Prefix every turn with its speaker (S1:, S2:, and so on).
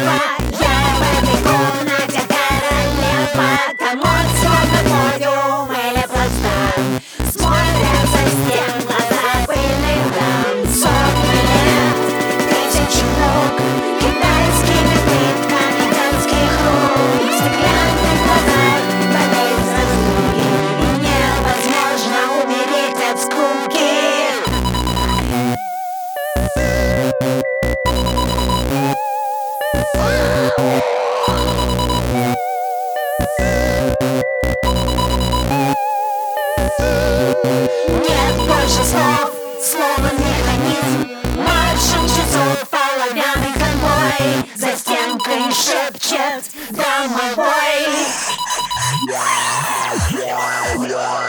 S1: Я в этой комнате королева, там словно подиум или плацдарм. Смотрят со стен глаза пыльных дам. Сотни лет, тысячи ног, китайскими плитками детских рук. В стеклянных глазах болеют заслуги, и невозможно умереть от скуки. Нет больше слов, слово механизм. Маршем часов оловянный конвой за стенкой шепчет домовой.